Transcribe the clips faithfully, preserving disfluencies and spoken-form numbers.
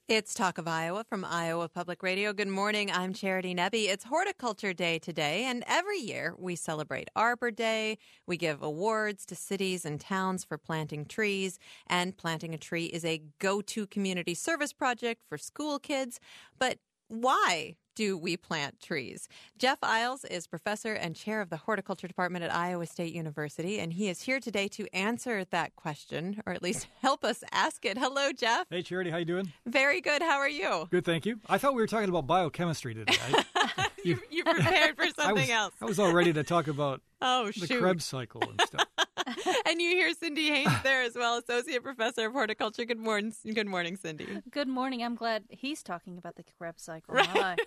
It's Talk of Iowa from Iowa Public Radio. Good morning. I'm Charity Nebbe. It's Horticulture Day today, and every year we celebrate Arbor Day. We give awards to cities and towns for planting trees, and planting a tree is a go-to community service project for school kids. But why do we plant trees? Jeff Iles is professor and chair of the horticulture department at Iowa State University, and he is here today to answer that question, or at least help us ask it. Hello, Jeff. Hey, Charity. How you doing? Very good. How are you? Good, thank you. I thought we were talking about biochemistry today. I, you, you prepared for something I was, else. I was all ready to talk about oh, the shoot. Krebs cycle and stuff. And you hear Cindy Haynes there as well, Associate Professor of Horticulture. Good morning, good morning, Cindy. Good morning. I'm glad he's talking about the Krebs cycle. Right.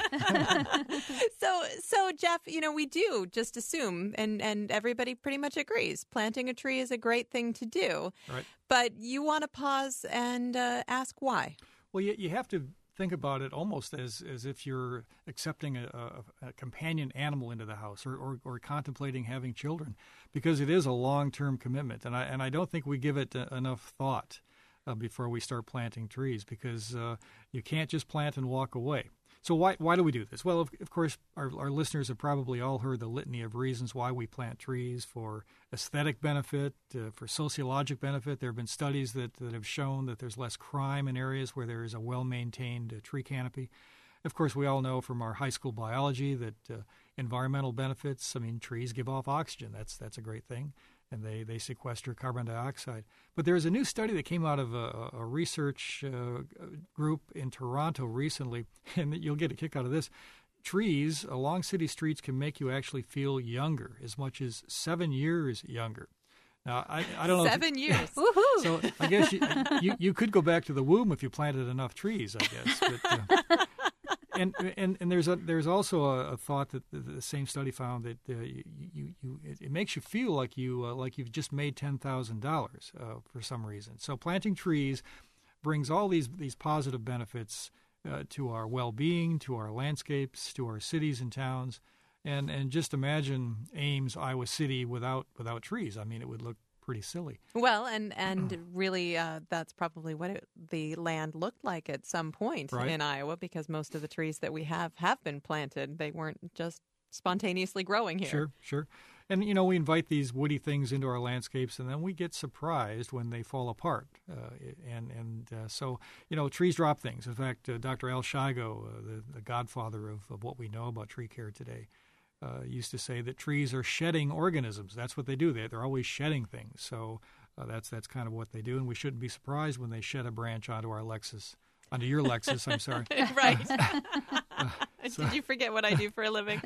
so, so Jeff, you know, we do just assume, and, and everybody pretty much agrees, planting a tree is a great thing to do. Right. But you want to pause and uh, ask why. Well, you, you have to think about it almost as, as if you're accepting a, a, a companion animal into the house or, or, or contemplating having children, because it is a long-term commitment. And I, and I don't think we give it uh, enough thought uh, before we start planting trees, because uh, you can't just plant and walk away. So why why do we do this? Well, of, of course, our, our listeners have probably all heard the litany of reasons why we plant trees: for aesthetic benefit, uh, for sociologic benefit. There have been studies that, that have shown that there's less crime in areas where there is a well-maintained uh, tree canopy. Of course, we all know from our high school biology that uh, environmental benefits, I mean, trees give off oxygen. That's that's a great thing. And they, they sequester carbon dioxide. But there's a new study that came out of a, a research uh, group in Toronto recently, and you'll get a kick out of this. Trees along city streets can make you actually feel younger, as much as seven years younger. Now, I, I don't know. Seven if, years. Woohoo! So I guess you, you you could go back to the womb if you planted enough trees, I guess. But, uh, And, and and there's a there's also a, a thought that the, the same study found that uh, you, you you it, it makes you feel like you uh, like you've just made ten thousand uh, dollars for some reason. So planting trees brings all these these positive benefits uh, to our well-being, to our landscapes, to our cities and towns, and and just imagine Ames, Iowa City without without trees. I mean, it would look pretty silly. Well, and and really, uh, that's probably what it, the land looked like at some point Right. in Iowa, because most of the trees that we have have been planted. They weren't just spontaneously growing here. Sure, sure. And, you know, we invite these woody things into our landscapes, and then we get surprised when they fall apart. Uh, and and uh, so, you know, trees drop things. In fact, uh, Doctor Al Shigo, uh, the, the godfather of, of what we know about tree care today, Uh, used to say that trees are shedding organisms. That's what they do. They, they're always shedding things. So uh, that's that's kind of what they do, and we shouldn't be surprised when they shed a branch onto our Lexus, onto your Lexus. I'm sorry. Right. uh, so, Did you forget what I do for a living?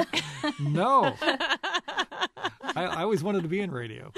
No. I, I always wanted to be in radio.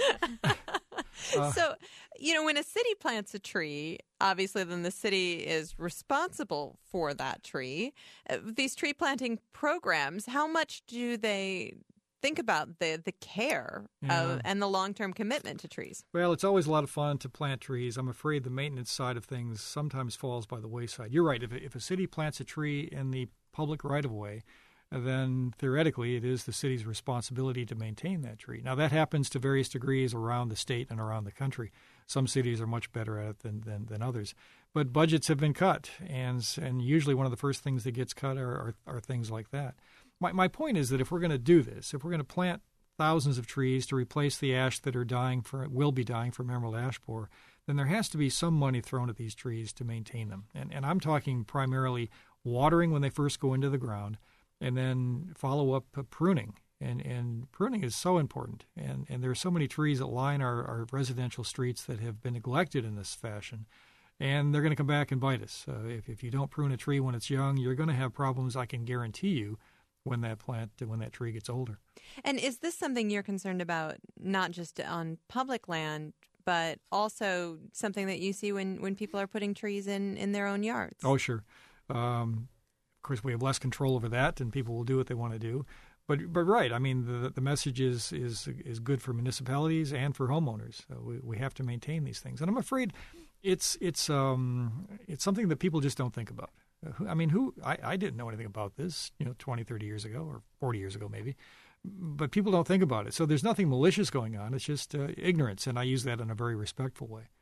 Uh, so, you know, when a city plants a tree, obviously then the city is responsible for that tree. Uh, these tree planting programs, how much do they think about the, the care Yeah. of, and the long-term commitment to trees? Well, it's always a lot of fun to plant trees. I'm afraid the maintenance side of things sometimes falls by the wayside. You're right. If, if a city plants a tree in the public right-of-way, then theoretically it is the city's responsibility to maintain that tree. Now, that happens to various degrees around the state and around the country. Some cities are much better at it than, than, than others. But budgets have been cut, and and usually one of the first things that gets cut are, are, are things like that. My, my point is that if we're going to do this, if we're going to plant thousands of trees to replace the ash that are dying for will be dying from emerald ash borer, then there has to be some money thrown at these trees to maintain them. And, and I'm talking primarily watering when they first go into the ground, and then follow-up pruning. And and pruning is so important. And, and there are so many trees that line our, our residential streets that have been neglected in this fashion. And they're going to come back and bite us. Uh, if, if you don't prune a tree when it's young, you're going to have problems, I can guarantee you, when that plant, when that tree gets older. And is this something you're concerned about, not just on public land, but also something that you see when, when people are putting trees in, in their own yards? Oh, sure. Um, Of course, we have less control over that, and people will do what they want to do. But, but right, I mean, the the message is is is good for municipalities and for homeowners. So we we have to maintain these things, and I'm afraid it's it's um it's something that people just don't think about. I mean, who I, I didn't know anything about this, you know, twenty, thirty years ago, or forty years ago maybe. But people don't think about it. So there's nothing malicious going on. It's just uh, ignorance, and I use that in a very respectful way.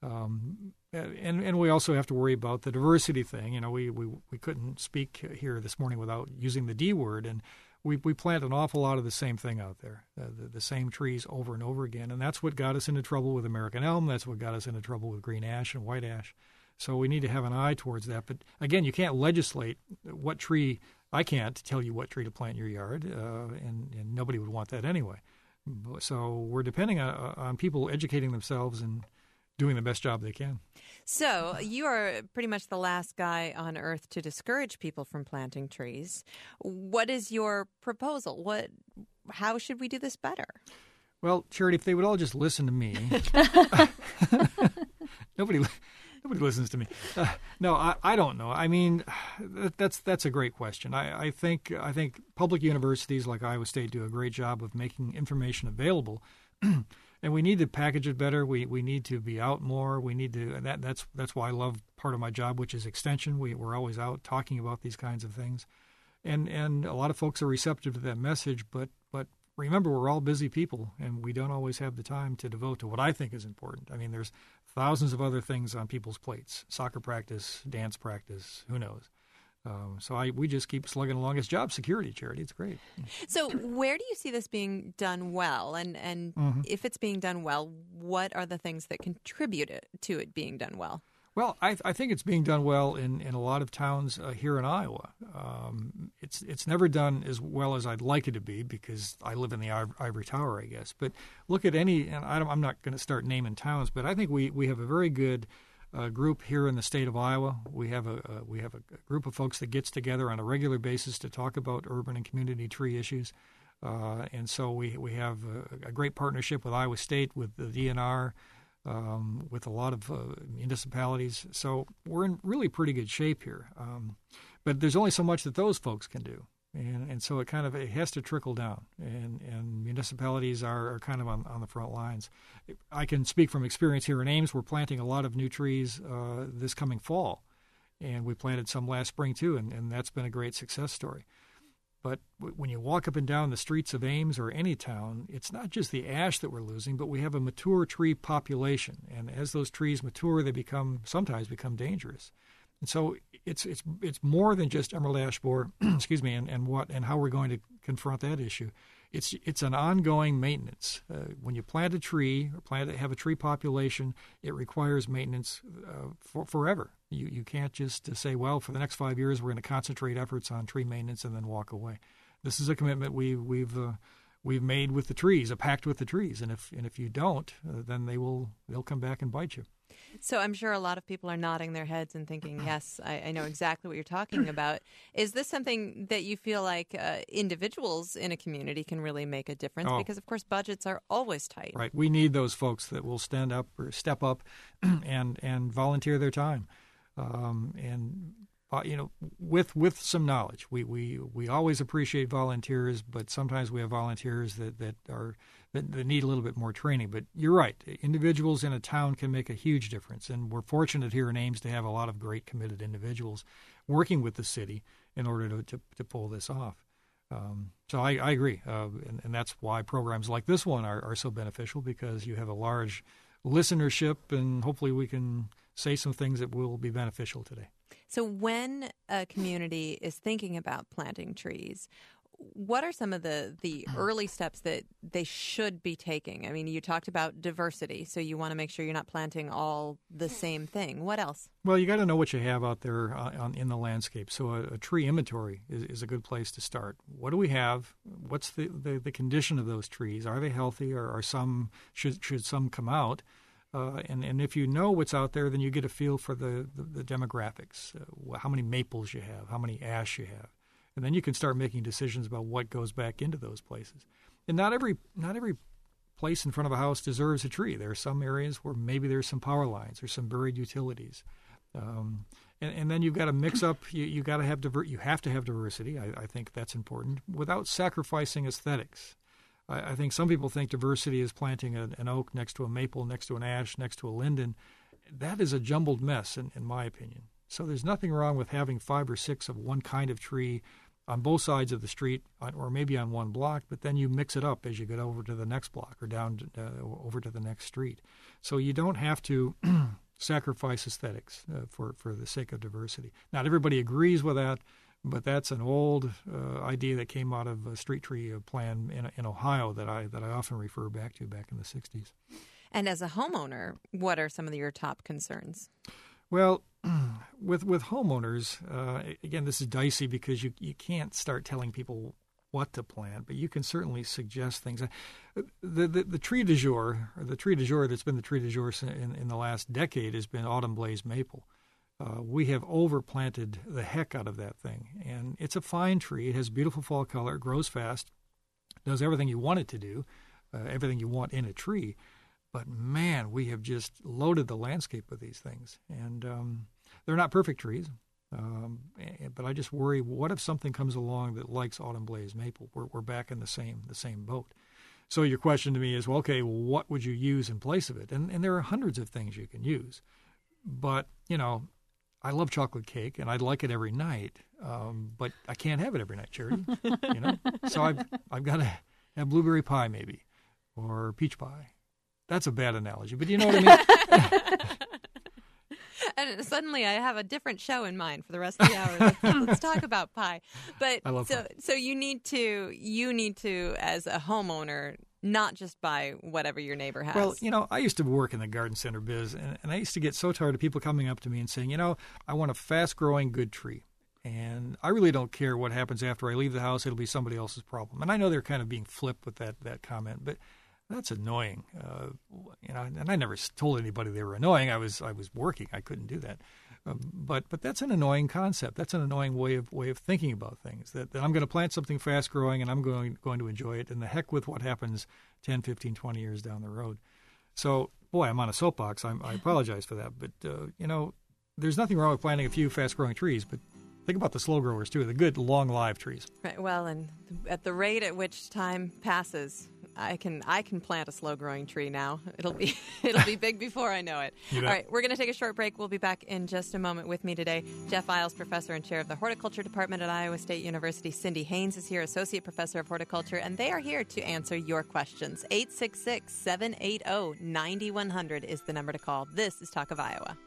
Um, and and we also have to worry about the diversity thing. You know, we, we, we couldn't speak here this morning without using the D word, and we we plant an awful lot of the same thing out there, uh, the, the same trees over and over again, and that's what got us into trouble with American elm. That's what got us into trouble with green ash and white ash. So we need to have an eye towards that. But again, you can't legislate what tree. I can't tell you what tree to plant in your yard, uh, and, and nobody would want that anyway. So we're depending on, on people educating themselves and doing the best job they can. So you are pretty much the last guy on earth to discourage people from planting trees. What is your proposal? What? How should we do this better? Well, Charity, if they would all just listen to me. nobody nobody listens to me. Uh, no, I, I don't know. I mean, that, that's that's a great question. I, I think I think public universities like Iowa State do a great job of making information available. And we need to package it better. We we need to be out more. We need to. And that that's that's why I love part of my job, which is extension. We we're always out talking about these kinds of things, and and a lot of folks are receptive to that message. But but remember, we're all busy people, and we don't always have the time to devote to what I think is important. I mean, there's thousands of other things on people's plates: soccer practice, dance practice, who knows. Um, so I, we just keep slugging along. It's job security, Charity. It's great. So where do you see this being done well? And, and mm-hmm. if it's being done well, what are the things that contribute it, to it being done well? Well, I, I think it's being done well in, in a lot of towns uh, here in Iowa. Um, it's it's never done as well as I'd like it to be because I live in the Ivory Tower, I guess. But look at any, and I don't, I'm not going to start naming towns, but I think we, we have a very good A group here in the state of Iowa. We have a uh, we have a group of folks that gets together on a regular basis to talk about urban and community tree issues, uh, and so we we have a, a great partnership with Iowa State, with the D N R, um, with a lot of uh, municipalities. So we're in really pretty good shape here. Um, but there's only so much that those folks can do. And, and so it kind of it has to trickle down, and, and municipalities are, are kind of on, on the front lines. I can speak from experience here in Ames. We're planting a lot of new trees uh, this coming fall, and we planted some last spring too, and, and that's been a great success story. But w- when you walk up and down the streets of Ames or any town, it's not just the ash that we're losing, but we have a mature tree population, and as those trees mature, they become sometimes become dangerous. And so it's it's it's more than just emerald ash borer, excuse me, and, and what and how we're going to confront that issue. It's it's an ongoing maintenance. Uh, when you plant a tree or plant have a tree population, it requires maintenance uh, for forever. You you can't just say, well, for the next five years we're going to concentrate efforts on tree maintenance and then walk away. This is a commitment we we've uh, we've made with the trees, a pact with the trees, and if and if you don't, uh, then they will they'll come back and bite you. So I'm sure a lot of people are nodding their heads and thinking, yes, I, I know exactly what you're talking about. Is this something that you feel like uh, individuals in a community can really make a difference? Oh. Because, of course, budgets are always tight. Right. We need those folks that will stand up or step up and, and volunteer their time. Um, and, uh, you know, with with some knowledge. We, we, we always appreciate volunteers, but sometimes we have volunteers that, that are that, that need a little bit more training. But you're right. Individuals in a town can make a huge difference. And we're fortunate here in Ames to have a lot of great committed individuals working with the city in order to, to, to pull this off. Um, so I, I agree. Uh, and, and that's why programs like this one are, are so beneficial, because you have a large listenership, and hopefully we can say some things that will be beneficial today. So when a community is thinking about planting trees, what are some of the, the early steps that they should be taking? I mean, you talked about diversity, so you want to make sure you're not planting all the same thing. What else? Well, you got to know what you have out there uh, on, in the landscape. So a, a tree inventory is, is a good place to start. What do we have? What's the, the, the condition of those trees? Are they healthy, or are some should should some come out? Uh, and, and if you know what's out there, then you get a feel for the, the, the demographics, uh, how many maples you have, how many ash you have. And then you can start making decisions about what goes back into those places. And not every not every place in front of a house deserves a tree. There are some areas where maybe there's some power lines or some buried utilities. Um, and, and then you've got to mix up. You you got to have diver, You have to have diversity. I, I think that's important without sacrificing aesthetics. I, I think some people think diversity is planting a, an oak next to a maple, next to an ash, next to a linden. That is a jumbled mess, in, in my opinion. So there's nothing wrong with having five or six of one kind of tree on both sides of the street, or maybe on one block, but then you mix it up as you get over to the next block or down to, uh, over to the next street. So you don't have to sacrifice aesthetics uh, for, for the sake of diversity. Not everybody agrees with that, but that's an old uh, idea that came out of a street tree plan in, in Ohio that I that I often refer back to back in the sixties. And as a homeowner, what are some of your top concerns? Well, with with homeowners, uh, again, this is dicey because you you can't start telling people what to plant, but you can certainly suggest things. The the, the tree du jour, or the tree du jour that's been the tree du jour in, in the last decade has been autumn blaze maple. Uh, we have overplanted the heck out of that thing, and it's a fine tree. It has beautiful fall color. It grows fast, does everything you want it to do, uh, everything you want in a tree. But, man, we have just loaded the landscape with these things. And um, they're not perfect trees, um, but I just worry, what if something comes along that likes autumn blaze maple? We're, we're back in the same the same boat. So your question to me is, well, okay, what would you use in place of it? And, and there are hundreds of things you can use. But, you know, I love chocolate cake, and I'd like it every night, um, but I can't have it every night, Charity. You know, so I've I've got to have blueberry pie maybe, or peach pie. That's a bad analogy, but you know what I mean. And suddenly, I have a different show in mind for the rest of the hour. Let's, let's talk about pie. But I love so pie. so you need to you need to as a homeowner. Not just buy whatever your neighbor has. Well, you know, I used to work in the garden center biz, and, and I used to get so tired of people coming up to me and saying, you know, I want a fast-growing good tree, and I really don't care what happens after I leave the house. It'll be somebody else's problem. And I know they're kind of being flipped with that that comment, but that's annoying. Uh, you know, and I never told anybody they were annoying. I was I was working. I couldn't do that. Um, but but that's an annoying concept. That's an annoying way of way of thinking about things. That, that I'm going to plant something fast growing and I'm going going to enjoy it. And the heck with what happens ten, fifteen, twenty years down the road. So boy, I'm on a soapbox. I'm, I apologize for that. But uh, you know, there's nothing wrong with planting a few fast growing trees. But think about the slow growers too, the good long live trees. Right. Well, and at the rate at which time passes, I can I can plant a slow growing tree now. It'll be it'll be big before I know it. All right, we're going to take a short break. We'll be back in just a moment. With me today, Jeff Iles, professor and chair of the horticulture department at Iowa State University. Cindy Haynes is here, associate professor of horticulture, and they are here to answer your questions. eight six six, seven eight zero, nine one zero zero is the number to call. This is Talk of Iowa.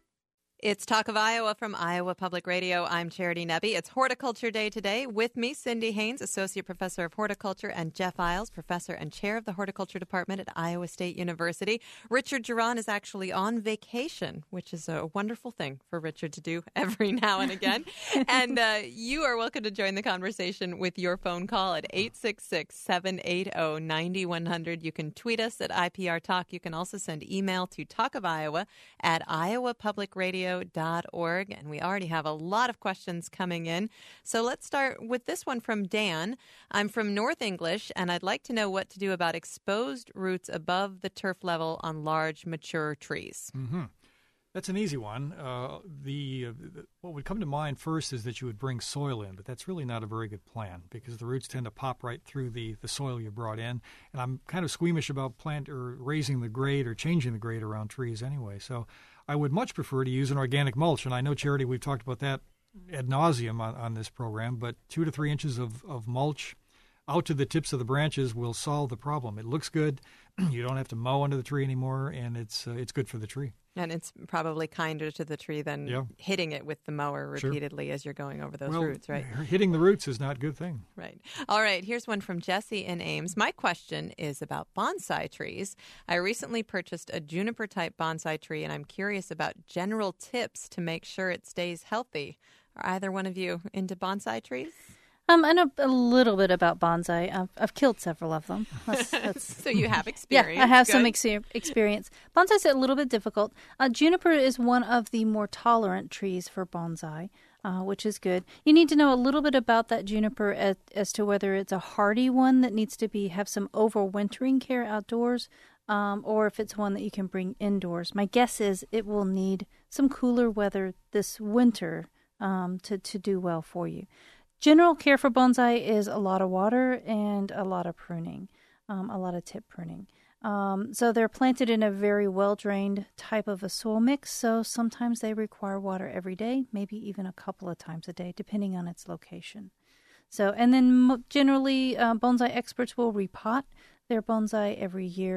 It's Talk of Iowa from Iowa Public Radio. I'm Charity Nebbe. It's Horticulture Day today. With me, Cindy Haynes, Associate Professor of Horticulture, and Jeff Iles, Professor and Chair of the Horticulture Department at Iowa State University. Richard Geron is actually on vacation, which is a wonderful thing for Richard to do every now and again. And uh, you are welcome to join the conversation with your phone call at eight six six, seven eight zero, nine one zero zero. You can tweet us at I P R Talk. You can also send email to talkofiowa at iowa public radio dot org, and we already have a lot of questions coming in. So let's start with this one from Dan. I'm from North English, and I'd like to know what to do about exposed roots above the turf level on large, mature trees. Mm-hmm. That's an easy one. Uh, the, uh, the what would come to mind first is that you would bring soil in, but that's really not a very good plan because the roots tend to pop right through the, the soil you brought in. And I'm kind of squeamish about plant or raising the grade or changing the grade around trees anyway. So I would much prefer to use an organic mulch. And I know, Charity, we've talked about that ad nauseum on, on this program, but two to three inches of, of mulch out to the tips of the branches will solve the problem. It looks good. You don't have to mow under the tree anymore, and it's uh, it's good for the tree. And it's probably kinder to the tree than yeah. hitting it with the mower repeatedly sure. as you're going over those well, roots, right? Hitting the roots is not a good thing. Right. All right. Here's one from Jesse in Ames. My question is about bonsai trees. I recently purchased a juniper-type bonsai tree, and I'm curious about general tips to make sure it stays healthy. Are either one of you into bonsai trees? Um, I know a little bit about bonsai. I've, I've killed several of them. That's, that's... So you have experience. Yeah, I have Good. some ex- experience. Bonsai's a little bit difficult. Uh, juniper is one of the more tolerant trees for bonsai, uh, which is good. You need to know a little bit about that juniper as, as to whether it's a hardy one that needs to be have some overwintering care outdoors, um, or if it's one that you can bring indoors. My guess is it will need some cooler weather this winter um, to, to do well for you. General care for bonsai is a lot of water and a lot of pruning, um, a lot of tip pruning. Um, so they're planted in a very well-drained type of a soil mix, so sometimes they require water every day, maybe even a couple of times a day, depending on its location. So, and then generally, uh, bonsai experts will repot their bonsai every year.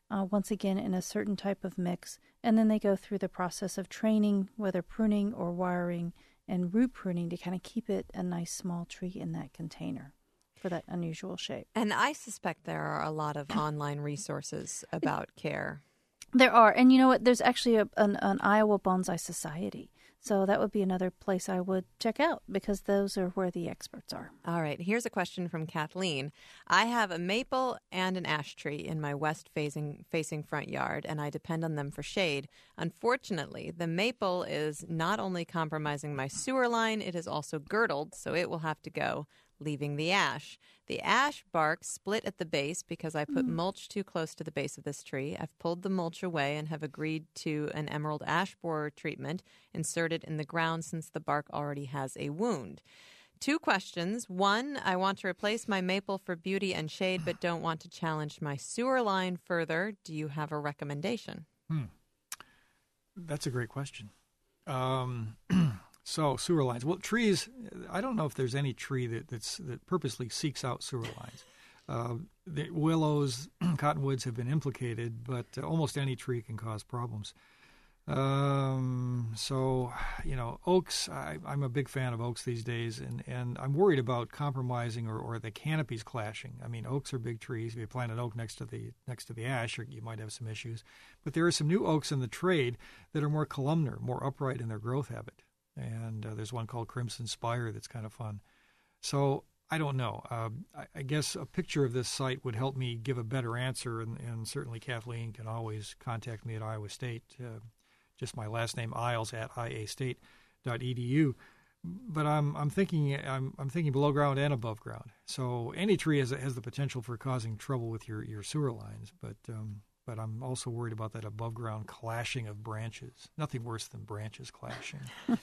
uh, once again in a certain type of mix, and then they go through the process of training, whether pruning or wiring, and root pruning to kind of keep it a nice small tree in that container for that unusual shape. And I suspect there are a lot of online resources about care. There are. And you know what? There's actually a, an, an Iowa Bonsai Society. So that would be another place I would check out because those are where the experts are. All right. Here's a question from Kathleen. I have a maple and an ash tree in my west-facing facing front yard, and I depend on them for shade. Unfortunately, the maple is not only compromising my sewer line, it is also girdled, so it will have to go, leaving the ash. The ash bark split at the base because I put mm. mulch too close to the base of this tree. I've pulled the mulch away and have agreed to an emerald ash borer treatment inserted in the ground since the bark already has a wound. Two questions. One, I want to replace my maple for beauty and shade but don't want to challenge my sewer line further. Do you have a recommendation? Hmm. That's a great question. Um So sewer lines. Well, trees. I don't know if there's any tree that that's, that purposely seeks out sewer lines. Uh, the willows, cottonwoods have been implicated, but uh, almost any tree can cause problems. Um, so, you know, oaks. I, I'm a big fan of oaks these days, and, and I'm worried about compromising or, or the canopies clashing. I mean, oaks are big trees. If you plant an oak next to the next to the ash, you might have some issues. But there are some new oaks in the trade that are more columnar, more upright in their growth habit. And uh, there's one called Crimson Spire that's kind of fun. So I don't know. Uh, I, I guess a picture of this site would help me give a better answer, and, and certainly Kathleen can always contact me at Iowa State. Uh, just my last name, Isles, at i a state dot e d u. But I'm I'm thinking I'm I'm thinking below ground and above ground. So any tree has has the potential for causing trouble with your, your sewer lines, but. Um, But I'm also worried about that above-ground clashing of branches. Nothing worse than branches clashing.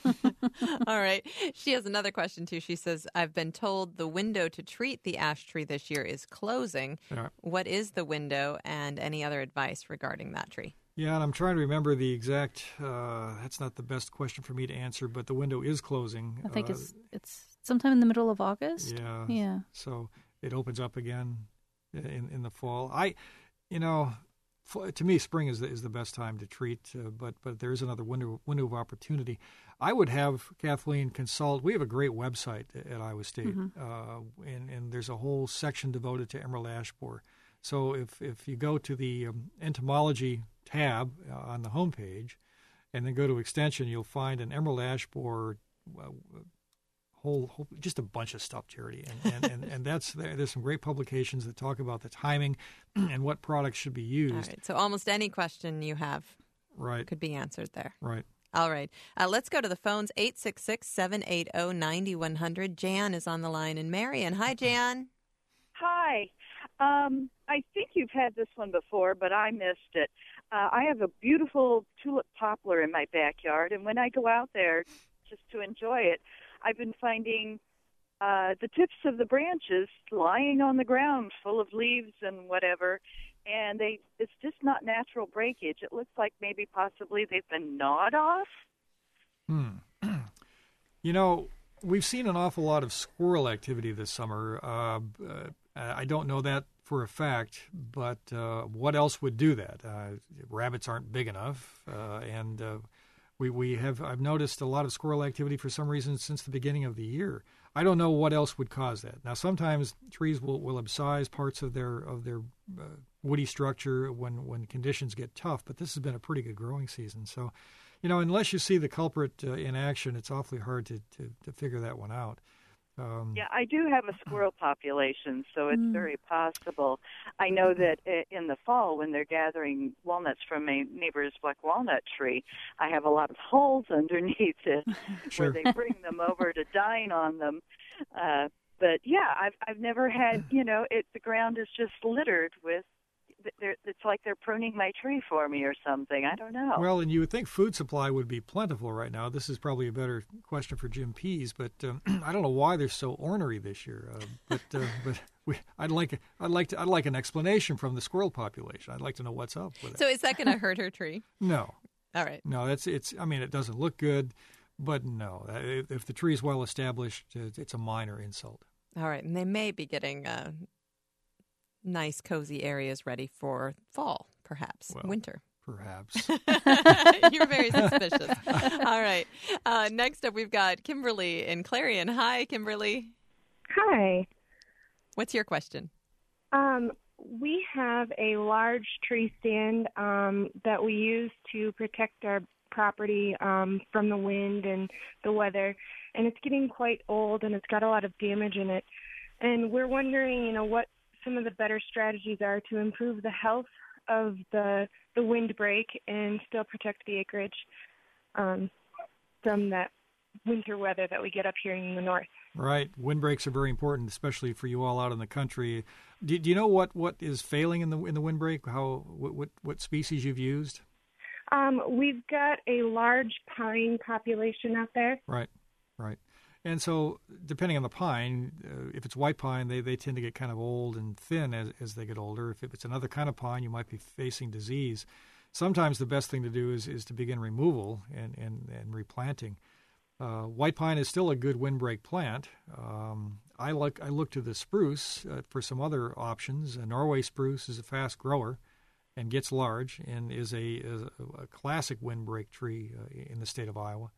All right. She has another question, too. She says, I've been told the window to treat the ash tree this year is closing. Yeah. What is the window, and any other advice regarding that tree? Yeah, and I'm trying to remember the exact uh, – that's not the best question for me to answer, but the window is closing. I think uh, it's it's sometime in the middle of August. Yeah. Yeah. So it opens up again in, in the fall. I – you know – To me, spring is the, is the best time to treat, uh, but but there is another window window of opportunity. I would have Kathleen consult. We have a great website at Iowa State, mm-hmm. uh, and, and there's a whole section devoted to emerald ash borer. So if, if you go to the um, entomology tab uh, on the homepage and then go to extension, you'll find an emerald ash borer uh, Whole, whole, just a bunch of stuff, Charity, and and, and, and that's there. There's some great publications that talk about the timing and what products should be used. All right, so almost any question you have, right, could be answered there. Right. All right, uh, let's go to the phones. eight six six, seven eight zero, nine one zero zero. Jan is on the line in Marion. Hi, Jan. Hi. Um, I think you've had this one before, but I missed it. Uh, I have a beautiful tulip poplar in my backyard, and when I go out there just to enjoy it, I've been finding uh, the tips of the branches lying on the ground full of leaves and whatever, and they it's just not natural breakage. It looks like maybe possibly they've been gnawed off. Hmm. You know, we've seen an awful lot of squirrel activity this summer. Uh, uh, I don't know that for a fact, but uh, what else would do that? Uh, rabbits aren't big enough, uh, and uh, we we have. I've noticed a lot of squirrel activity for some reason since the beginning of the year. I don't know what else would cause that. Now, sometimes trees will, will abscise parts of their of their uh, woody structure when when conditions get tough, but this has been a pretty good growing season. So, you know, unless you see the culprit uh, in action, it's awfully hard to, to, to figure that one out. Um, yeah, I do have a squirrel population, so it's mm. very possible. I know that in the fall, when they're gathering walnuts from my neighbor's black walnut tree, I have a lot of holes underneath it sure. where they bring them over to dine on them. Uh, but yeah, I've I've never had, you know, it. The ground is just littered with. It's like they're pruning my tree for me or something. I don't know. Well, and you would think food supply would be plentiful right now. This is probably a better question for Jim Pease, but um, I don't know why they're so ornery this year. Uh, but uh, but we, I'd like I'd like to I'd like an explanation from the squirrel population. I'd like to know what's up with it. So is that going to hurt her tree? No. All right. No, that's it's. I mean, it doesn't look good, but no. If, if the tree is well established, it's a minor insult. All right, and they may be getting. Uh... nice, cozy areas ready for fall, perhaps, well, winter. Perhaps. You're very suspicious. All right. Uh, next up, we've got Kimberly in Clarion. Hi, Kimberly. Hi. What's your question? Um, we have a large tree stand um, that we use to protect our property um, from the wind and the weather, and it's getting quite old and it's got a lot of damage in it. And we're wondering, you know, what some of the better strategies are to improve the health of the the windbreak and still protect the acreage um, from that winter weather that we get up here in the north. Right. Windbreaks are very important, especially for you all out in the country. Do, do you know what, what is failing in the in the windbreak? How what, what what species you've used? Um, we've got a large pine population out there. Right, right. And so, depending on the pine, uh, if it's white pine, they, they tend to get kind of old and thin as, as they get older. If it's another kind of pine, you might be facing disease. Sometimes the best thing to do is, is to begin removal and, and, and replanting. Uh, white pine is still a good windbreak plant. Um, I look I look to the spruce uh, for some other options. A Norway spruce is a fast grower and gets large and is a, is a classic windbreak tree uh, in the state of Iowa.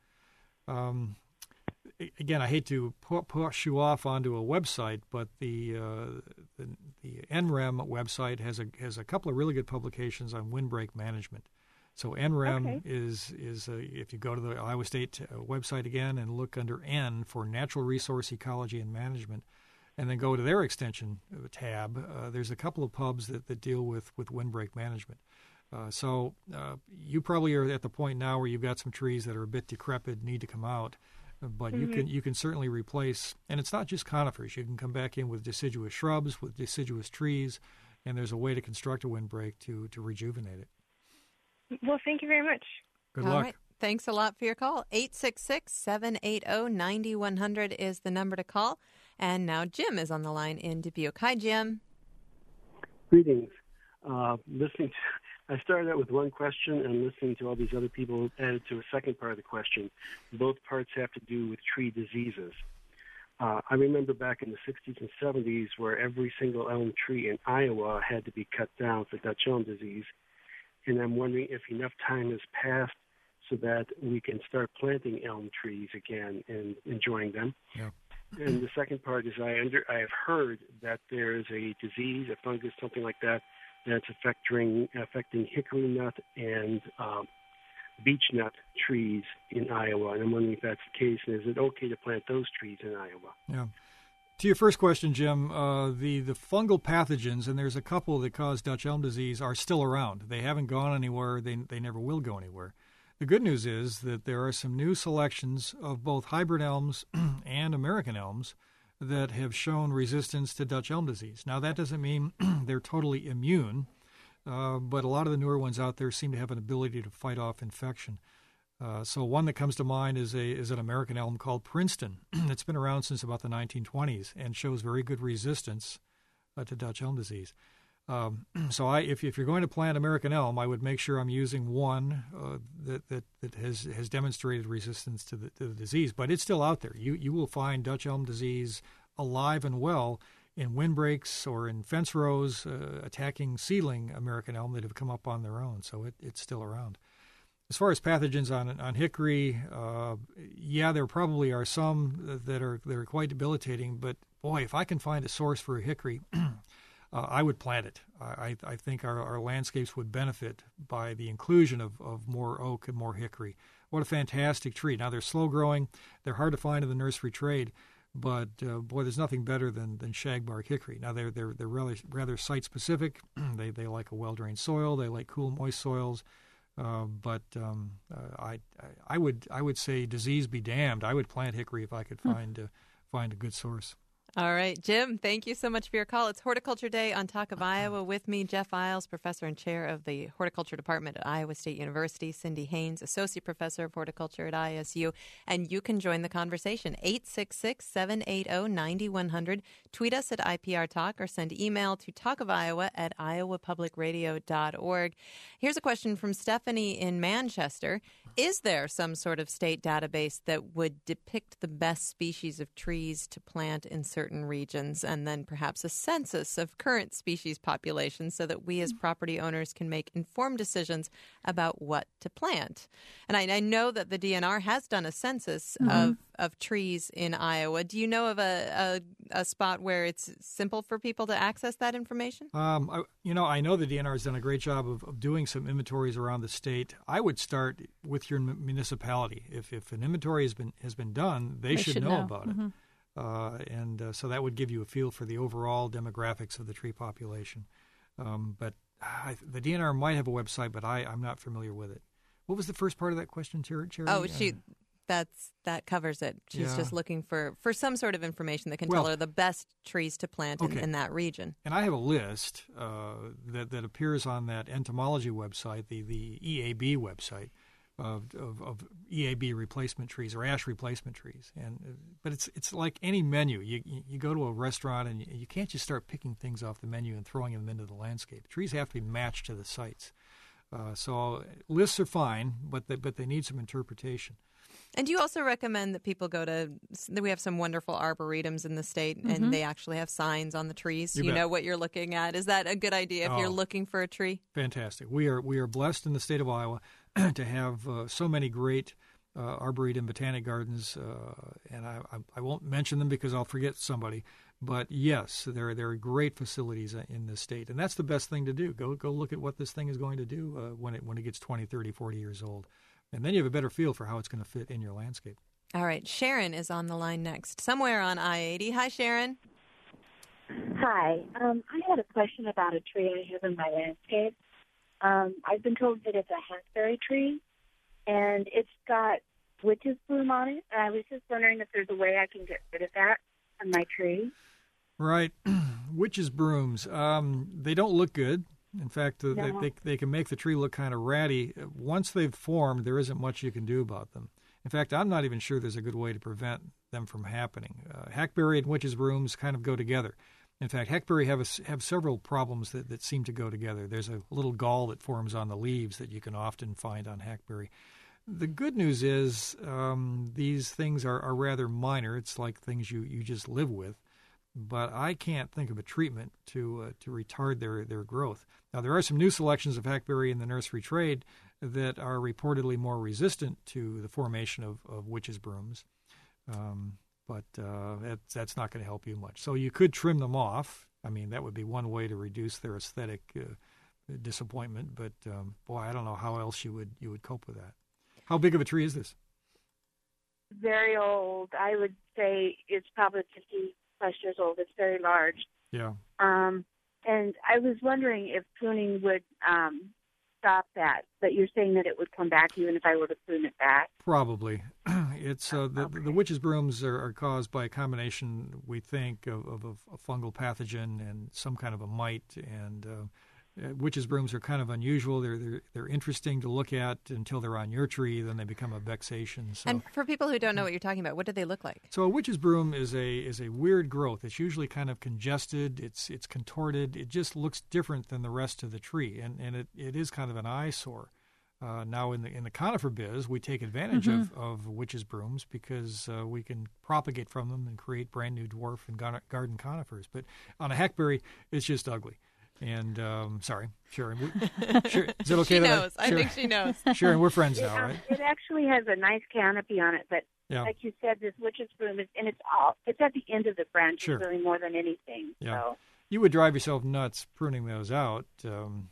Um, Again, I hate to push you off onto a website, but the uh, the, the N R E M website has a has a couple of really good publications on windbreak management. So N R E M Okay. is is a, if you go to the Iowa State uh, website again and look under N for Natural Resource Ecology and Management, and then go to their extension tab, uh, there's a couple of pubs that, that deal with, with windbreak management. Uh, so uh, you probably are at the point now where you've got some trees that are a bit decrepit, need to come out. But mm-hmm. you can you can certainly replace, and it's not just conifers. You can come back in with deciduous shrubs, with deciduous trees, and there's a way to construct a windbreak to, to rejuvenate it. Well, thank you very much. Good All luck. right. Thanks a lot for your call. eight six six, seven eight zero, nine one zero zero is the number to call. And now Jim is on the line in Dubuque. Hi, Jim. Greetings. Uh, listening to, I started out with one question, and listening to all these other people added to a second part of the question. Both parts have to do with tree diseases. Uh, I remember back in the sixties and seventies where every single elm tree in Iowa had to be cut down for Dutch elm disease, and I'm wondering if enough time has passed so that we can start planting elm trees again and enjoying them. Yeah. And the second part is I under I have heard that there is a disease, a fungus, something like that, that's affecting affecting hickory nut and um, beech nut trees in Iowa. And I'm wondering if that's the case, and is it okay to plant those trees in Iowa? Yeah. To your first question, Jim, uh, the, the fungal pathogens, and there's a couple that cause Dutch elm disease, are still around. They haven't gone anywhere. They, they never will go anywhere. The good news is that there are some new selections of both hybrid elms and American elms that have shown resistance to Dutch elm disease. Now, that doesn't mean they're totally immune, uh, but a lot of the newer ones out there seem to have an ability to fight off infection. Uh, so one that comes to mind is a is an American elm called Princeton. It's been around since about the nineteen twenties and shows very good resistance uh, to Dutch elm disease. Um, so I, if, if you're going to plant American elm, I would make sure I'm using one uh, that, that, that has, has demonstrated resistance to the, to the disease. But it's still out there. You you will find Dutch elm disease alive and well in windbreaks or in fence rows uh, attacking seedling American elm that have come up on their own. So it, it's still around. As far as pathogens on on hickory, uh, yeah, there probably are some that are that are quite debilitating. But boy, if I can find a source for a hickory, uh, I would plant it. I, I think our, our landscapes would benefit by the inclusion of, of more oak and more hickory. What a fantastic tree! Now they're slow growing; they're hard to find in the nursery trade. But uh, boy, there's nothing better than, than shagbark hickory. Now they're they're they're rather rather site specific. they they like a well drained soil. They like cool, moist soils. Uh, but um, uh, I, I would I would say disease be damned. I would plant hickory if I could find uh, find a good source. All right, Jim, thank you so much for your call. It's Horticulture Day on Talk of Iowa. With me, Jeff Isles, Professor and Chair of the Horticulture Department at Iowa State University, Cindy Haynes, Associate Professor of Horticulture at I S U, and you can join the conversation, eight six six, seven eight zero, nine one zero zero. Tweet us at I P R Talk or send email to talkofiowa at iowa public radio dot org. Here's a question from Stephanie in Manchester. Is there some sort of state database that would depict the best species of trees to plant in certain regions, and then perhaps a census of current species populations so that we as property owners can make informed decisions about what to plant? And I, I know that the D N R has done a census mm-hmm. of, of trees in Iowa. Do you know of a, a, a spot where it's simple for people to access that information? Um, I, you know, I know the D N R has done a great job of, of doing some inventories around the state. I would start with your municipality. If if an inventory has been has been done, they, they should, should know, know about mm-hmm. it, uh, and uh, so that would give you a feel for the overall demographics of the tree population. Um, but I, the D N R might have a website, but I I'm not familiar with it. What was the first part of that question, Charity? Oh, she. That's that covers it. She's yeah. just looking for, for some sort of information that can well, tell her the best trees to plant okay. in, in that region. And I have a list uh, that that appears on that entomology website, the the E A B website. Of, of, of E A B replacement trees or ash replacement trees, and uh, but it's it's like any menu. You you go to a restaurant and you, you can't just start picking things off the menu and throwing them into the landscape. Trees have to be matched to the sites. Uh, so lists are fine, but they, but they need some interpretation. And do you also recommend that people go to, we have some wonderful arboretums in the state, mm-hmm. and they actually have signs on the trees, so you, you know what you're looking at. Is that a good idea if oh, you're looking for a tree? Fantastic. We are we are blessed in the state of Iowa to have uh, so many great uh, arboretum botanic gardens, uh, and I, I, I won't mention them because I'll forget somebody. But yes, there there are great facilities in the state, and that's the best thing to do. Go go look at what this thing is going to do uh, when it when it gets twenty, thirty, forty years old. And then you have a better feel for how it's going to fit in your landscape. All right. Sharon is on the line next, somewhere on I eighty. Hi, Sharon. Hi. Um, I had a question about a tree I have in my landscape. Um, I've been told that it's a hackberry tree, and it's got witch's broom on it. And I was just wondering if there's a way I can get rid of that on my tree. Right. Witch's brooms. Um, they don't look good. In fact, uh, no. they, they they can make the tree look kind of ratty. Once they've formed, there isn't much you can do about them. In fact, I'm not even sure there's a good way to prevent them from happening. Uh, hackberry and witch's brooms kind of go together. In fact, hackberry have a, have several problems that, that seem to go together. There's a little gall that forms on the leaves that you can often find on hackberry. The good news is um, these things are, are rather minor. It's like things you, you just live with. But I can't think of a treatment to uh, to retard their, their growth. Now, there are some new selections of hackberry in the nursery trade that are reportedly more resistant to the formation of, of witch's brooms, um, but uh, that, that's not going to help you much. So you could trim them off. I mean, that would be one way to reduce their aesthetic uh, disappointment. But um, boy, I don't know how else you would you would cope with that. How big of a tree is this? Very old. I would say it's probably fifty plus years old. It's very large. Yeah. Um, and I was wondering if pruning would um, stop that. But you're saying that it would come back even if I were to prune it back? Probably. It's uh, the, okay. the witch's brooms are, are caused by a combination, we think, of, of, of a fungal pathogen and some kind of a mite. And uh, witch's brooms are kind of unusual. They're, they're they're interesting to look at until they're on your tree. Then they become a vexation. So, and for people who don't know what you're talking about, what do they look like? So a witch's broom is a is a weird growth. It's usually kind of congested. It's it's contorted. It just looks different than the rest of the tree, and and it, it is kind of an eyesore. Uh, now in the in the conifer biz, we take advantage mm-hmm. of, of witch's brooms because uh, we can propagate from them and create brand new dwarf and garden conifers. But on a hackberry, it's just ugly. And um, sorry, Sharon. We, Sharon, is it okay? She that knows. I, I Sharon, think she knows. Sharon, we're friends now, it, right? It actually has a nice canopy on it, but yeah. like you said, this witch's broom is, and it's all it's at the end of the branch, sure. really more than anything. Yeah. So. You would drive yourself nuts pruning those out. Um,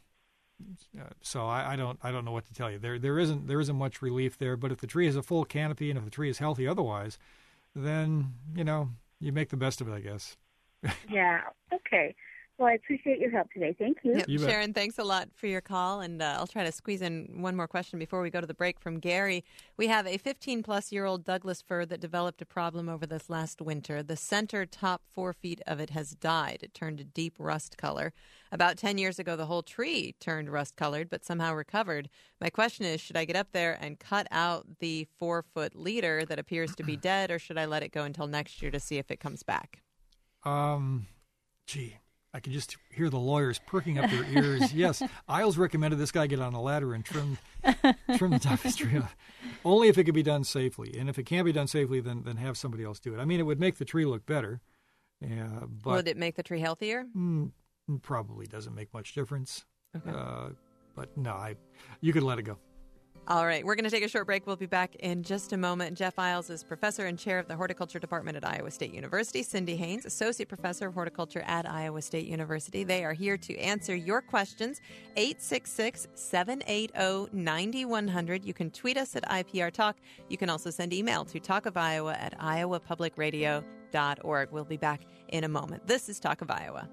so I, I don't I don't know what to tell you. There there isn't there isn't much relief there. But if the tree has a full canopy and if the tree is healthy otherwise, then you know you make the best of it, I guess. Yeah. Okay. Well, I appreciate your help today. Thank you. Yep. you Sharon, thanks a lot for your call. And uh, I'll try to squeeze in one more question before we go to the break from Gary. We have a fifteen-plus-year-old Douglas fir that developed a problem over this last winter. The center top four feet of it has died. It turned a deep rust color. About ten years ago, the whole tree turned rust-colored, but somehow recovered. My question is, should I get up there and cut out the four-foot leader that appears to be dead, or should I let it go until next year to see if it comes back? Um, gee. I can just hear the lawyers perking up their ears. Yes, Isles recommended this guy get on a ladder and trim trim the top of his tree off. Only if it could be done safely. And if it can't be done safely, then then have somebody else do it. I mean, it would make the tree look better. Yeah, but would it make the tree healthier? Mm, probably doesn't make much difference. Okay. Uh, but no, I you could let it go. All right, we're going to take a short break. We'll be back in just a moment. Jeff Isles is professor and chair of the horticulture department at Iowa State University. Cindy Haynes, associate professor of horticulture at Iowa State University. They are here to answer your questions. eight six six, seven eight zero, nine one zero zero. You can tweet us at I P R Talk. You can also send email to talkofiowa at iowa public radio dot org. We'll be back in a moment. This is Talk of Iowa.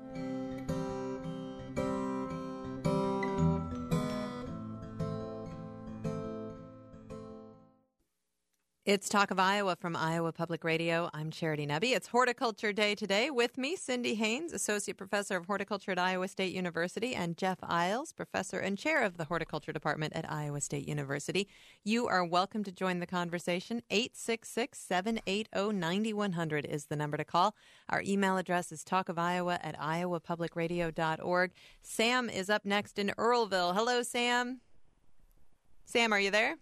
It's Talk of Iowa from Iowa Public Radio. I'm Charity Nebbe. It's Horticulture Day today. With me, Cindy Haynes, Associate Professor of Horticulture at Iowa State University, and Jeff Isles, Professor and Chair of the Horticulture Department at Iowa State University. You are welcome to join the conversation. eight six six, seven eight zero, nine one zero zero is the number to call. Our email address is talkofiowa at iowa public radio dot org. Sam is up next in Earlville. Hello, Sam. Sam, are you there?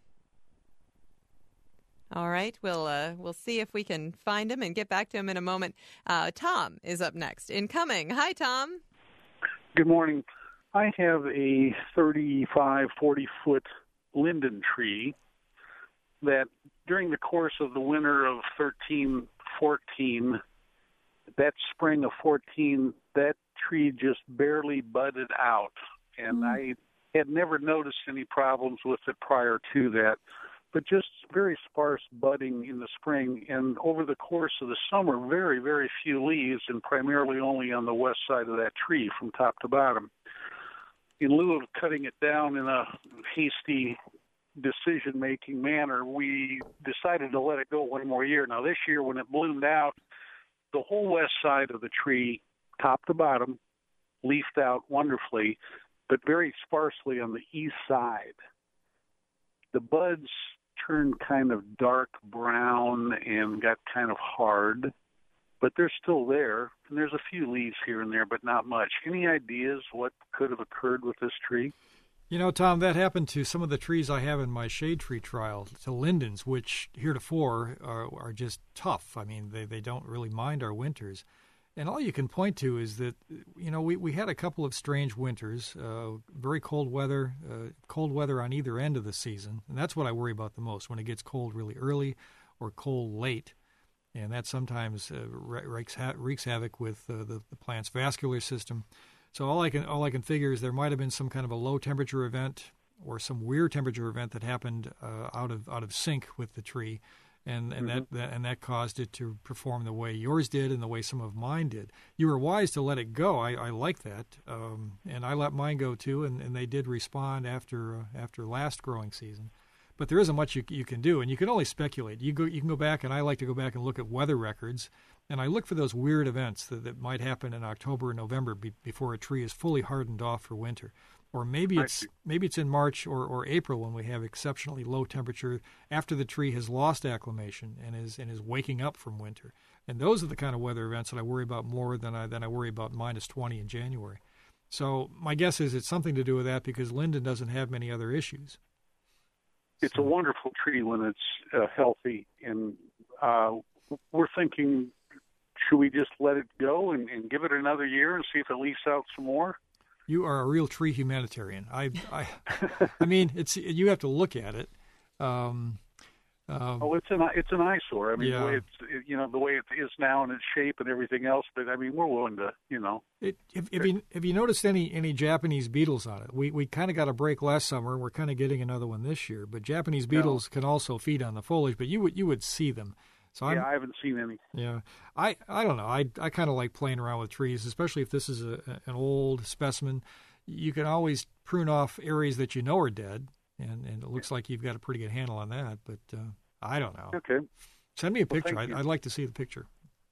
All right, we'll uh, we'll see if we can find him and get back to him in a moment. Uh, Tom is up next. Incoming. Hi, Tom. Good morning. I have a thirty-five, forty-foot linden tree that during the course of the winter of thirteen, fourteen, that spring of fourteen, that tree just barely budded out. And mm. I had never noticed any problems with it prior to that, but just very sparse budding in the spring, and over the course of the summer, very, very few leaves, and primarily only on the west side of that tree from top to bottom. In lieu of cutting it down in a hasty decision-making manner, we decided to let it go one more year. Now, this year, when it bloomed out, the whole west side of the tree, top to bottom, leafed out wonderfully, but very sparsely on the east side. The buds turned kind of dark brown and got kind of hard, but they're still there, and there's a few leaves here and there, but not much. Any ideas what could have occurred with this tree? You know, Tom, that happened to some of the trees I have in my shade tree trial, to lindens, which heretofore are, are just tough. I mean, they, they don't really mind our winters. And all you can point to is that, you know, we, we had a couple of strange winters, uh, very cold weather, uh, cold weather on either end of the season. And that's what I worry about the most, when it gets cold really early or cold late. And that sometimes uh, wreaks, ha- wreaks havoc with uh, the, the plant's vascular system. So all I can all I can figure is there might have been some kind of a low temperature event or some weird temperature event that happened uh, out of out of sync with the tree. And and mm-hmm. that, that and that caused it to perform the way yours did and the way some of mine did. You were wise to let it go. I, I like that, um, and I let mine go too. And, and they did respond after uh, after last growing season. But there isn't much you you can do, and you can only speculate. You go you can go back, and I like to go back and look at weather records, and I look for those weird events that, that might happen in October and November be, before a tree is fully hardened off for winter. Or maybe it's maybe it's in March or, or April when we have exceptionally low temperature after the tree has lost acclimation and is and is waking up from winter. And those are the kind of weather events that I worry about more than I than I worry about minus twenty in January. So my guess is it's something to do with that because linden doesn't have many other issues. It's so. a wonderful tree when it's uh, healthy, and uh, we're thinking, should we just let it go and, and give it another year and see if it leaves out some more? You are a real tree humanitarian. I, I, I mean, it's you have to look at it. Um, um, oh, it's an it's an eyesore. I mean, yeah. the way it's it, you know the way it is now and its shape and everything else. But I mean, we're willing to you know. It, have, have you have you noticed any, any Japanese beetles on it? We we kind of got a break last summer. We're kind of getting another one this year. But Japanese beetles no. can also feed on the foliage. But you would you would see them. So I'm, yeah, I haven't seen any. Yeah, I, I don't know. I I kind of like playing around with trees, especially if this is a, an old specimen. You can always prune off areas that you know are dead, and, and it looks like you've got a pretty good handle on that. But uh, I don't know. Okay. Send me a well, picture. I'd, I'd like to see the picture.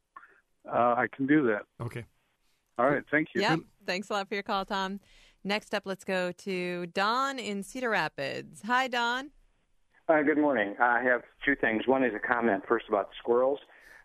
Uh, I can do that. Okay. All right. Thank you. Yep. Thanks a lot for your call, Tom. Next up, let's go to Don in Cedar Rapids. Hi, Don. Uh, good morning. I have two things. One is a comment first about squirrels.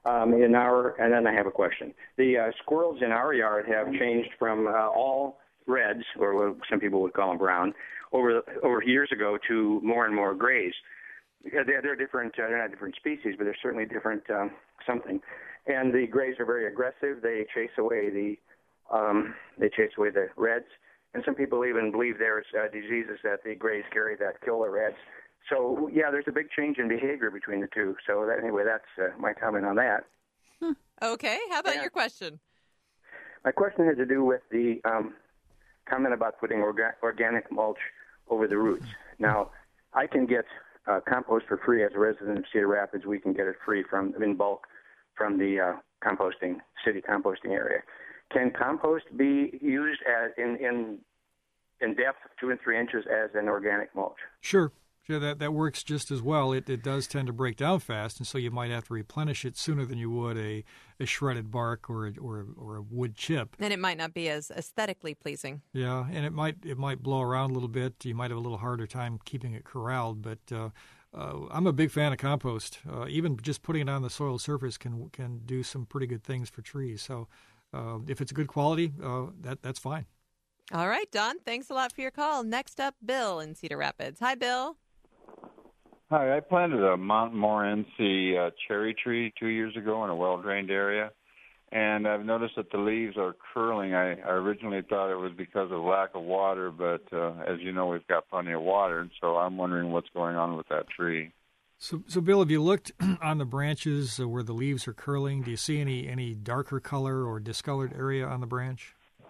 Um, in our, and then I have a question. The uh, squirrels in our yard have changed from uh, all reds, or what some people would call them brown, over over years ago to more and more grays. They're, they're different. Uh, they're not different species, but they're certainly different um, something. And the grays are very aggressive. They chase away the um, they chase away the reds. And some people even believe there's uh, diseases that the grays carry that kill the reds. So, yeah, there's a big change in behavior between the two. So, that, anyway, that's uh, my comment on that. Hmm. Okay. How about yeah. your question? My question has to do with the um, comment about putting orga- organic mulch over the roots. Now, I can get uh, compost for free as a resident of Cedar Rapids. We can get it free from in bulk from the uh, composting, city composting area. Can compost be used as in, in, in depth, two and three inches, as an organic mulch? Sure. Yeah, that, that works just as well. It it does tend to break down fast, and so you might have to replenish it sooner than you would a, a shredded bark or a, or a, or a wood chip. And it might not be as aesthetically pleasing. Yeah, and it might it might blow around a little bit. You might have a little harder time keeping it corralled. But uh, uh, I'm a big fan of compost. Uh, even just putting it on the soil surface can can do some pretty good things for trees. So uh, if it's good quality, uh, that that's fine. All right, Don. Thanks a lot for your call. Next up, Bill in Cedar Rapids. Hi, Bill. Hi, I planted a Montmorency uh, cherry tree two years ago in a well-drained area, and I've noticed that the leaves are curling. I, I originally thought it was because of lack of water, but uh, as you know, we've got plenty of water, and so I'm wondering what's going on with that tree. So, so Bill, have you looked on the branches where the leaves are curling? Do you see any, any darker color or discolored area on the branch?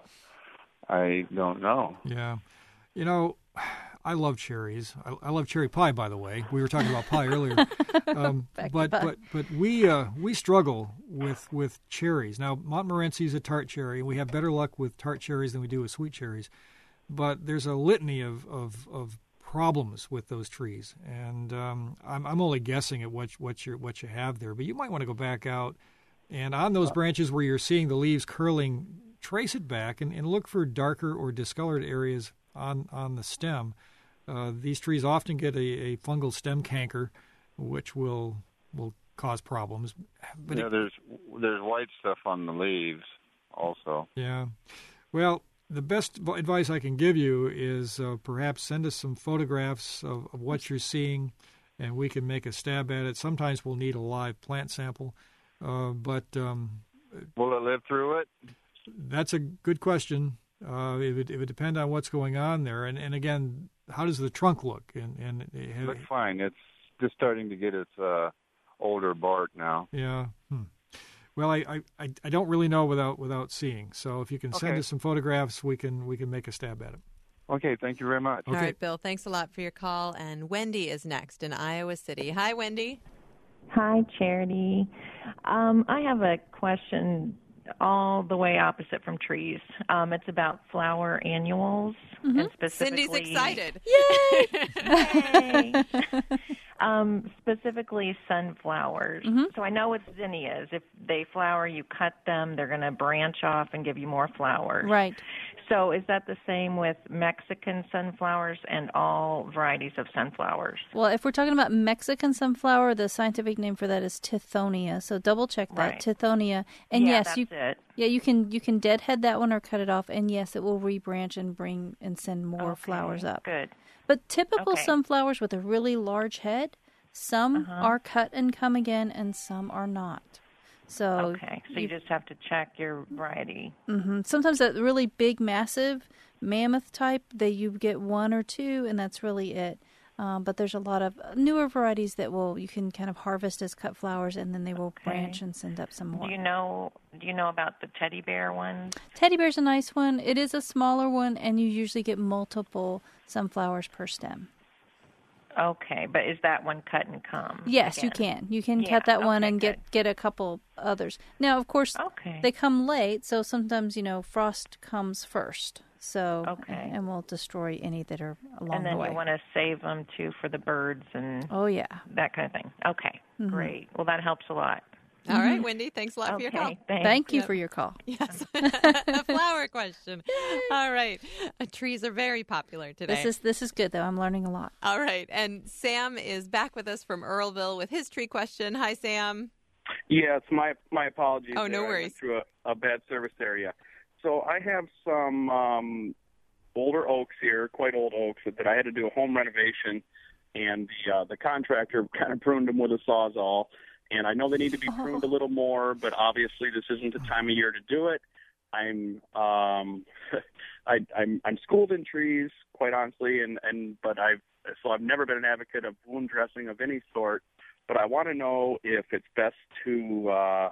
I don't know. Yeah. You know, I love cherries. I, I love cherry pie, by the way. We were talking about pie earlier. Um, but, pie. but but we uh, we struggle with, with cherries. Now, Montmorency is a tart cherry, and we have better luck with tart cherries than we do with sweet cherries. But there's a litany of, of, of problems with those trees, and um, I'm I'm only guessing at what what you what you have there. But you might want to go back out, and on those branches where you're seeing the leaves curling, trace it back and, and look for darker or discolored areas on on the stem. Uh, these trees often get a, a fungal stem canker, which will will cause problems. But yeah, it, there's there's white stuff on the leaves also. Yeah. Well, the best advice I can give you is uh, perhaps send us some photographs of, of what you're seeing, and we can make a stab at it. Sometimes we'll need a live plant sample, uh, but um, will it live through it? That's a good question. Uh, it would it would depend on what's going on there, and, and again, how does the trunk look? And and it looks fine. It's just starting to get its uh, older bark now. Yeah. Hmm. Well, I, I, I don't really know without without seeing. So if you can send okay. us some photographs, we can we can make a stab at it. Okay. Thank you very much. Okay. All right, Bill. Thanks a lot for your call. And Wendy is next in Iowa City. Hi, Wendy. Hi, Charity. Um, I have a question all the way opposite from trees. Um, it's about flower annuals, mm-hmm. and specifically Cindy's excited. Yay! Yay! um, specifically sunflowers. Mm-hmm. So I know what zinnias. If they flower, you cut them. They're going to branch off and give you more flowers. Right. So is that the same with Mexican sunflowers and all varieties of sunflowers? Well, if we're talking about Mexican sunflower, the scientific name for that is Tithonia. So double check that, right. Tithonia. And yeah, yes, that's you it. Yeah, you can you can deadhead that one or cut it off, and yes, it will rebranch and bring and send more okay, flowers up. Good. But typical okay. sunflowers with a really large head, some uh-huh. are cut and come again, and some are not. So okay, so you, you just have to check your variety. Mm-hmm. Sometimes that really big, massive mammoth type, they you get one or two, and that's really it. Um, but there's a lot of newer varieties that will you can kind of harvest as cut flowers, and then they will okay. branch and send up some more. Do you know? Do you know about the teddy bear ones? Teddy bear's a nice one. It is a smaller one, and you usually get multiple sunflowers per stem. Okay, but is that one cut and come? Yes, again? you can. You can yeah, cut that one okay, and good. get, get a couple others. Now, of course, okay. they come late, so sometimes, you know, frost comes first. So, okay. and we'll destroy any that are along and then the way. you want to save them, too, for the birds and oh, yeah. that kind of thing. Okay, mm-hmm. great. Well, that helps a lot. All right, Wendy, thanks a lot okay, for your call. Thanks. Thank you yep. for your call. Yes, a flower question. All right, uh, trees are very popular today. This is this is good, though. I'm learning a lot. All right, and Sam is back with us from Earlville with his tree question. Hi, Sam. Yes, my my apologies. Oh, no there. worries. I went through a, a bad service area. So I have some um, older oaks here, quite old oaks, that I had to do a home renovation, and the uh, the contractor kind of pruned them with a sawzall. And I know they need to be pruned a little more, but obviously this isn't the time of year to do it. I'm um, I, I'm I'm schooled in trees, quite honestly, and, and but I've so I've never been an advocate of wound dressing of any sort. But I want to know if it's best to uh,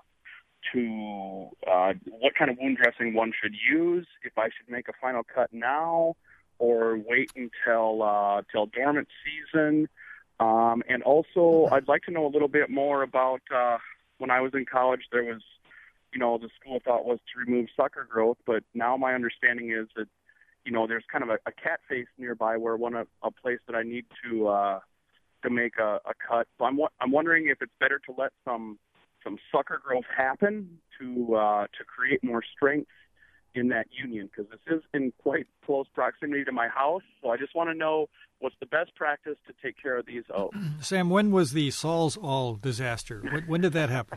to uh, what kind of wound dressing one should use. If I should make a final cut now, or wait until uh, till dormant season. Um, and also, I'd like to know a little bit more about uh, when I was in college. There was, you know, the school of thought was to remove sucker growth, but now my understanding is that, you know, there's kind of a, a cat face nearby where one a, a place that I need to uh, to make a, a cut. So I'm I'm wondering if it's better to let some some sucker growth happen to uh, to create more strength in that union, because this is in quite close proximity to my house. So I just want to know what's the best practice to take care of these oaks. Sam, when was the Sawzall disaster? When, when did that happen?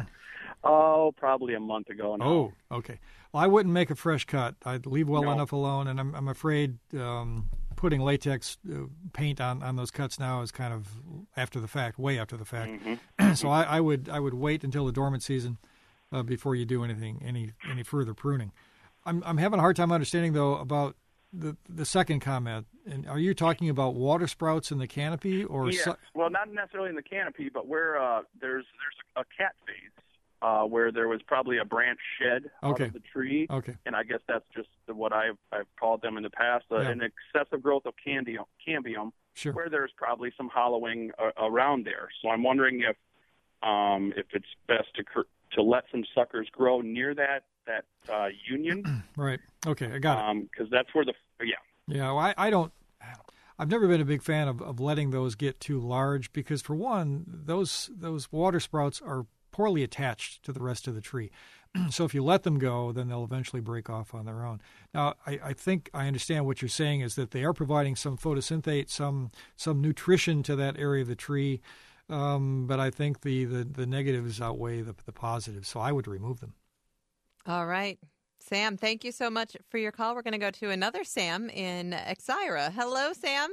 Oh, probably a month ago now. Oh, okay. Well, I wouldn't make a fresh cut. I'd leave well No. enough alone, and I'm, I'm afraid um, putting latex uh, paint on, on those cuts now is kind of after the fact, way after the fact. Mm-hmm. So I, I would I would wait until the dormant season uh, before you do anything, any any further pruning. I'm I'm having a hard time understanding though about the the second comment. And are you talking about water sprouts in the canopy, or yeah, su- well, not necessarily in the canopy, but where uh, there's there's a cat phase uh, where there was probably a branch shed Okay. out of the tree, Okay. and I guess that's just what I've I've called them in the past, uh, Yeah. an excessive growth of candium, cambium, Sure. where there's probably some hollowing uh, around there. So I'm wondering if um, if it's best to cur- to let some suckers grow near that that uh, union, Right. Okay, I got it. because that's where the yeah. Yeah, well, I, I don't. I've never been a big fan of, of letting those get too large because, for one, those those water sprouts are poorly attached to the rest of the tree. So if you let them go, then they'll eventually break off on their own. Now, I, I think I understand what you're saying is that they are providing some photosynthate, some some nutrition to that area of the tree, um, but I think the, the, the negatives outweigh the, the positives, so I would remove them. All right. Sam, thank you so much for your call. We're going to go to another Sam in Exira. Hello, Sam.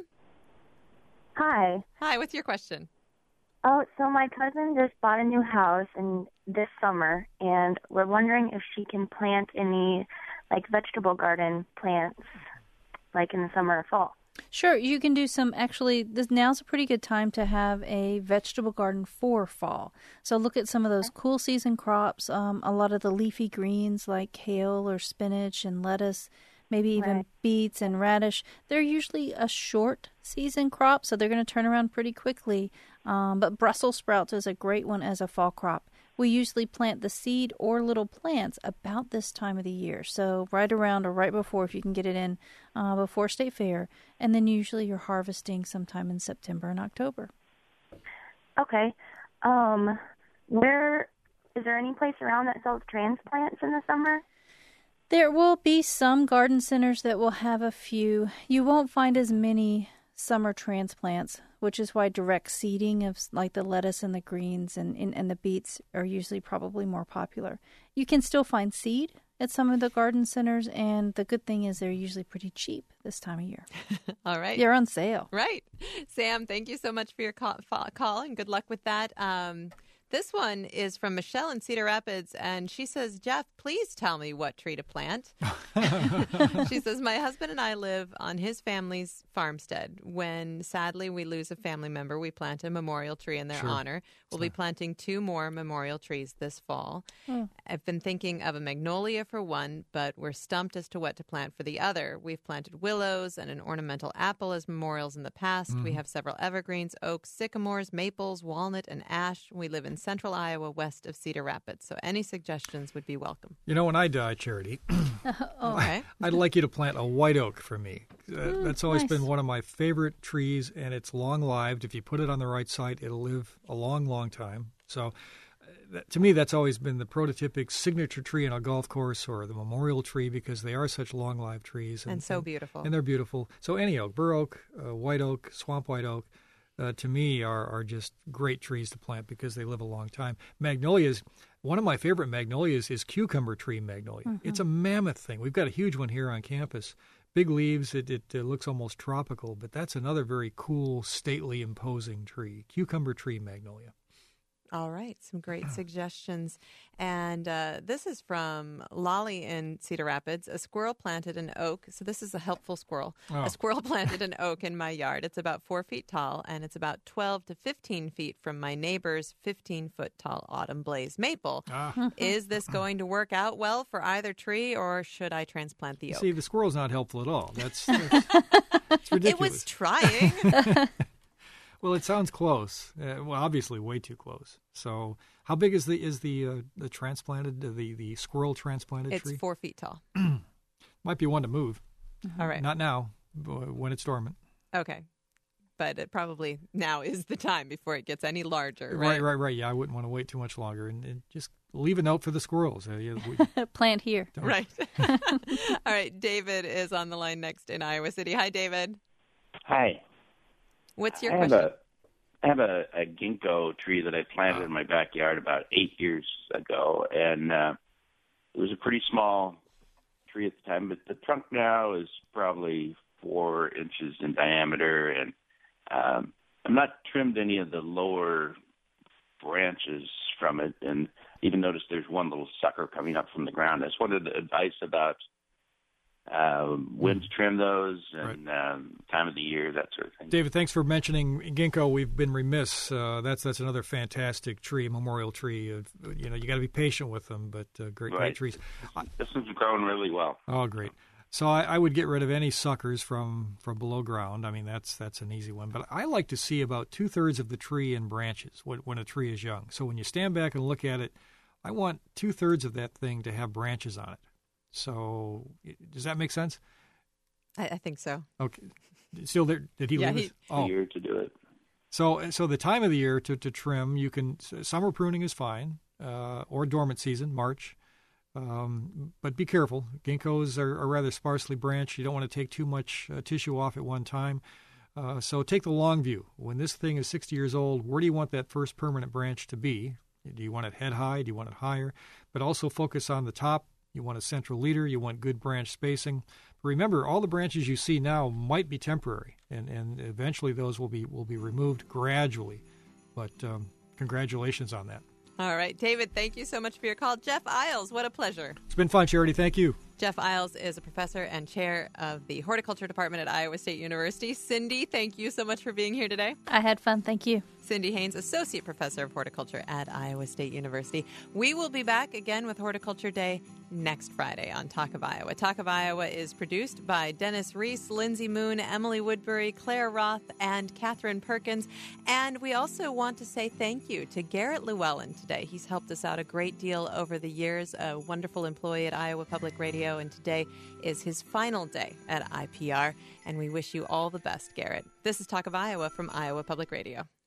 Hi. Hi, what's your question? Oh, so my cousin just bought a new house in this summer, and we're wondering if she can plant any, like, vegetable garden plants, like in the summer or fall. Sure, you can do some. Actually, this now's a pretty good time to have a vegetable garden for fall. So look at some of those cool season crops. Um, a lot of the leafy greens like kale or spinach and lettuce, maybe even Right. beets and radish. They're usually a short season crop, so they're going to turn around pretty quickly. Um, but Brussels sprouts is a great one as a fall crop. We usually plant the seed or little plants about this time of the year. So right around or right before, if you can get it in uh, before State Fair. And then usually you're harvesting sometime in September and October. Okay. Um, where is there any place around that sells transplants in the summer? There will be some garden centers that will have a few. You won't find as many summer transplants, which is why direct seeding of like the lettuce and the greens and, and, and the beets are usually probably more popular. You can still find seed at some of the garden centers, and the good thing is they're usually pretty cheap this time of year. All right. They're on sale. Right. Sam, thank you so much for your call, call and good luck with that. Um, this one is from Michelle in Cedar Rapids, and she says, Jeff, please tell me what tree to plant. She says, my husband and I live on his family's farmstead. When, sadly, we lose a family member, we plant a memorial tree in their Sure. honor. We'll be planting two more memorial trees this fall. Oh. I've been thinking of a magnolia for one, but we're stumped as to what to plant for the other. We've planted willows and an ornamental apple as memorials in the past. We Mhm. have several evergreens, oaks, sycamores, maples, walnut, and ash. We live in central Iowa, west of Cedar Rapids. So any suggestions would be welcome. You know, when I die, Charity, Okay. I'd like you to plant a white oak for me. Uh, Mm, that's always nice. been one of my favorite trees, and it's long-lived. If you put it on the right site, it'll live a long, long time. So, uh, that, to me, that's always been the prototypic signature tree on a golf course or the memorial tree because they are such long-lived trees. And so beautiful. And they're beautiful. So any oak, bur oak, uh, white oak, swamp white oak, uh, to me, are, are just great trees to plant because they live a long time. Magnolias, one of my favorite magnolias is cucumber tree magnolia. Mm-hmm. It's a mammoth thing. We've got a huge one here on campus. Big leaves, it, it, it looks almost tropical, but that's another very cool, stately, imposing tree, cucumber tree magnolia. All right, some great suggestions. And uh, this is from Lolly in Cedar Rapids. A squirrel planted an oak. So this is a helpful squirrel. Oh. A squirrel planted an oak in my yard. It's about four feet tall, and it's about twelve to fifteen feet from my neighbor's fifteen-foot tall autumn blaze maple. Ah. Is this going to work out well for either tree, or should I transplant the oak? See, the squirrel's not helpful at all. That's, that's, that's ridiculous. It was trying. Well, it sounds close. Uh, well, obviously, way too close. So, how big is the is the uh, the transplanted uh, the the squirrel transplanted it's tree? It's four feet tall. Might be one to move. Mm-hmm. All right. Not now, when it's dormant. Okay, but it probably now is the time before it gets any larger. Right, right, right, right. Yeah, I wouldn't want to wait too much longer, and, and just leave a note for the squirrels. Uh, yeah, we, Plant here. Don't. Right. All right. David is on the line next in Iowa City. Hi, David. Hi. What's your I question? Have a, I have a, a ginkgo tree that I planted oh. in my backyard about eight years ago, and uh, it was a pretty small tree at the time, but the trunk now is probably four inches in diameter, and um, I've not trimmed any of the lower branches from it, and even noticed there's one little sucker coming up from the ground. I just wanted advice about Uh, when to trim those and right. um, time of the year, that sort of thing. David, thanks for mentioning ginkgo. We've been remiss. Uh, that's that's another fantastic tree, memorial tree. Of, you know, you got to be patient with them, but uh, great, right. great trees. This is growing really well. Oh, great. So I, I would get rid of any suckers from, from below ground. I mean, that's that's an easy one. But I like to see about two thirds of the tree in branches when, when a tree is young. So when you stand back and look at it, I want two thirds of that thing to have branches on it. So, does that make sense? I, I think so. Okay. Still there? Did he yeah, leave he, us? Oh. Year to do it. So, so the time of the year to, to trim, you can, summer pruning is fine, uh, or dormant season, March. Um, but be careful. Ginkgos are, are rather sparsely branched. You don't want to take too much uh, tissue off at one time. Uh, so take the long view. When this thing is sixty years old, where do you want that first permanent branch to be? Do you want it head high? Do you want it higher? But also focus on the top. You want a central leader. You want good branch spacing. But remember, all the branches you see now might be temporary, and, and eventually those will be will be removed gradually. But um, congratulations on that. All right, David, thank you so much for your call. Jeff Isles, what a pleasure. It's been fun, Charity. Thank you. Jeff Isles is a professor and chair of the horticulture department at Iowa State University. Cindy, thank you so much for being here today. I had fun. Thank you. Cindy Haynes, associate professor of horticulture at Iowa State University. We will be back again with Horticulture Day next Friday on Talk of Iowa. Talk of Iowa is produced by Dennis Reese, Lindsay Moon, Emily Woodbury, Claire Roth, and Catherine Perkins. And we also want to say thank you to Garrett Llewellyn today. He's helped us out a great deal over the years, a wonderful employee at Iowa Public Radio, and today is his final day at I P R. And we wish you all the best, Garrett. This is Talk of Iowa from Iowa Public Radio.